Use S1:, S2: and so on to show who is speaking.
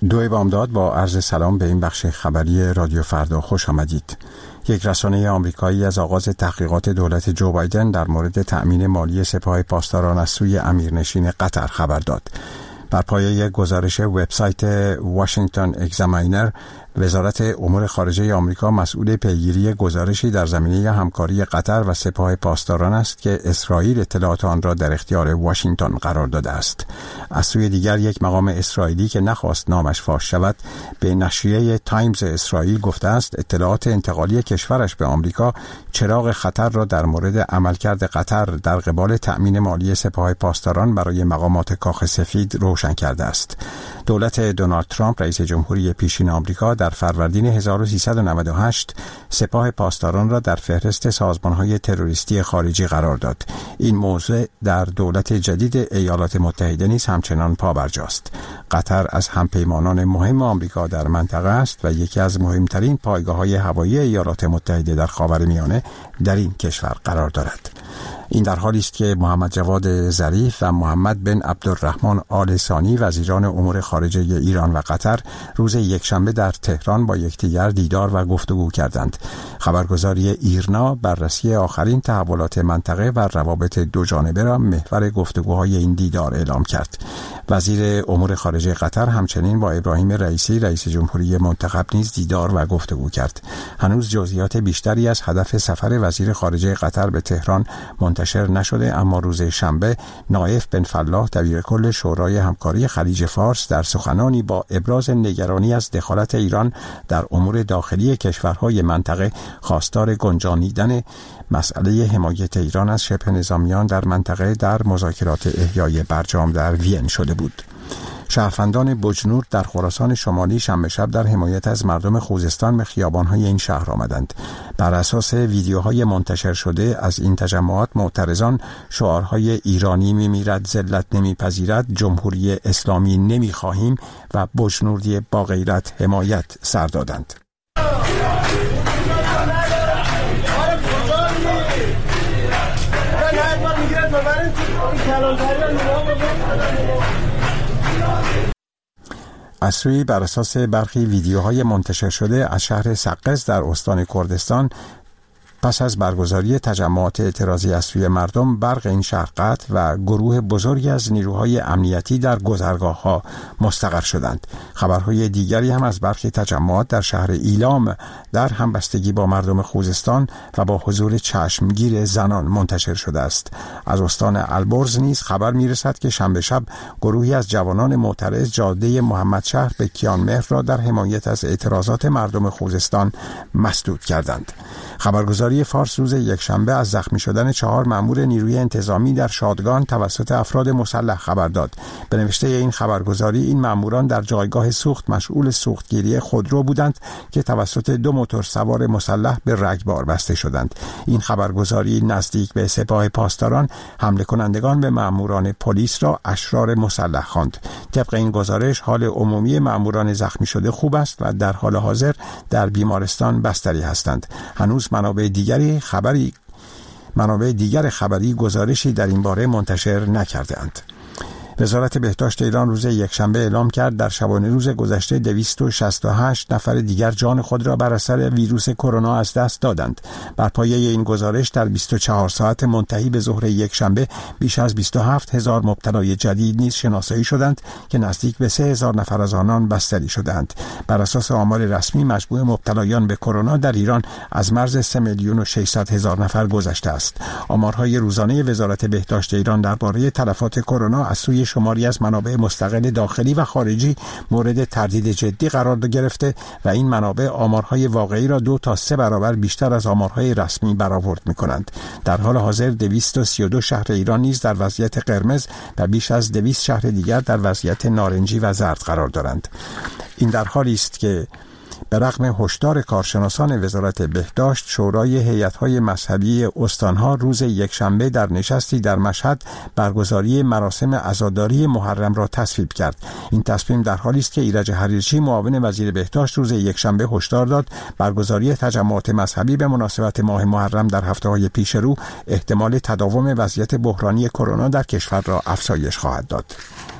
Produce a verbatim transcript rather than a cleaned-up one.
S1: دوی بامداد با عرض سلام به این بخش خبری رادیو فردا خوش آمدید. یک رسانه آمریکایی از آغاز تحقیقات دولت جو بایدن در مورد تأمین مالی سپاه پاسداران از سوی امیرنشین قطر خبر داد. بر پایه گزارش وبسایت واشنگتن اگزامینر، وزارت امور خارجه آمریکا مسئول پیگیری گزارشی در زمینه همکاری قطر و سپاه پاسداران است که اسرائیل اطلاعات آن را در اختیار واشنگتن قرار داده است. از سوی دیگر یک مقام اسرائیلی که نخواست نامش فاش شود به نشریه تایمز اسرائیل گفته است اطلاعات انتقالی کشورش به آمریکا چراغ خطر را در مورد عملکرد قطر در قبال تأمین مالی سپاه پاسداران برای مقامات کاخ سفید روشن کرده است. دولت دونالد ترامپ رئیس جمهوری پیشین آمریکا در فروردین هزار و سیصد و نود و هشت سپاه پاسداران را در فهرست سازمان‌های تروریستی خارجی قرار داد. این موضوع در دولت جدید ایالات متحده نیز همچنان پابرجاست. قطر از همپیمانان مهم آمریکا در منطقه است و یکی از مهمترین پایگاه‌های هوایی ایالات متحده در خاورمیانه در این کشور قرار دارد. این در حالی است که محمد جواد ظریف و محمد بن عبدالرحمن آل ثانی وزیران امور خارجه ایران و قطر روز یکشنبه در تهران با یکدیگر دیدار و گفتگو کردند. خبرگزاری ایرنا بررسی آخرین تحولات منطقه و روابط دو جانبه را محور گفتگوهای این دیدار اعلام کرد. وزیر امور خارجه قطر همچنین با ابراهیم رئیسی رئیس جمهوری منتخب نیز دیدار و گفتگو کرد. هنوز جزئیات بیشتری از هدف سفر وزیر خارجه قطر به تهران منتشر نشده، اما روز شنبه نایف بن فلاح دبیر کل شورای همکاری خلیج فارس در سخنانی با ابراز نگرانی از دخالت ایران در امور داخلی کشورهای منطقه خواستار گنجانیدن مسئله حمایت ایران از شبه نظامیان در منطقه در مذاکرات احیای برجام در وین شده بود. شهروندان بجنور در خراسان شمالی شنبه شب در حمایت از مردم خوزستان به خیابان‌های این شهر آمدند. بر اساس ویدیوهای منتشر شده از این تجمعات معترضان شعارهای ایرانی میمیرد، ذلت نمیپذیرد، جمهوری اسلامی نمیخواهیم و بجنوردی با غیرت حمایت سر دادند. از سوی بر اساس برخی ویدیوهای منتشر شده از شهر سقز در استان کردستان پس از برگزاری تجمعات اعتراضی از سوی مردم برق این شهر قطع و گروه بزرگی از نیروهای امنیتی در گذرگاه‌ها مستقر شدند. خبرهای دیگری هم از برخی تجمعات در شهر ایلام در همبستگی با مردم خوزستان و با حضور چشمگیر زنان منتشر شده است. از استان البرز نیز خبر میرسد که شنبه شب گروهی از جوانان معترض جاده محمدشهر به کیانمهر را در حمایت از اعتراضات مردم خوزستان مسدود کردند. خبرگزاری فارس روز یکشنبه از زخمی شدن چهار مأمور نیروی انتظامی در شادگان توسط افراد مسلح خبر داد. به نوشته این خبرگزاری این مأموران در جایگاه سوخت مشغول سوختگیری خودرو بودند که توسط دو موتور سوار مسلح به رگبار بسته شدند. این خبرگزاری نزدیک به سپاه پاسداران حمله کنندگان به مأموران پلیس را اشرار مسلح خواند. طبق این گزارش حال عمومی مأموران زخمی شده خوب است و در حال حاضر در بیمارستان بستری هستند. هنوز منابع دیگری خبری منابع دیگر خبری گزارشی در این باره منتشر نکرده‌اند. وزارت بهداشت ایران روز یکشنبه اعلام کرد در شبانه روز گذشته دویست و شصت و هشت نفر دیگر جان خود را بر اثر ویروس کرونا از دست دادند. بر پایه این گزارش در بیست و چهار ساعت منتهی به ظهر یکشنبه بیش از بیست و هفت هزار مبتلای جدید نیز شناسایی شدند که نزدیک به سه هزار نفر از آنان بستری شدند. بر اساس آمار رسمی مجموع مبتلایان به کرونا در ایران از مرز سه میلیون و ششصد هزار نفر گذشته است. آمارهای روزانه وزارت بهداشت ایران درباره تلفات کرونا از سوی شماری از منابع مستقل داخلی و خارجی مورد تردید جدی قرار گرفته و این منابع آمارهای واقعی را دو تا سه برابر بیشتر از آمارهای رسمی برآورد می‌کنند. در حال حاضر دویست و سی و دو شهر ایران نیز در وضعیت قرمز و بیش از دویست شهر دیگر در وضعیت نارنجی و زرد قرار دارند. این در حالی است که به رغم هشدار کارشناسان وزارت بهداشت، شورای هیئت‌های مذهبی استان‌ها روز یکشنبه در نشستی در مشهد برگزاری مراسم عزاداری محرم را تصویب کرد. این تصمیم در حالی است که ایرج حریرچی معاون وزیر بهداشت روز یکشنبه هشدار داد برگزاری تجمعات مذهبی به مناسبت ماه محرم در هفته‌های پیش رو احتمال تداوم وضعیت بحرانی کرونا در کشور را افزایش خواهد داد.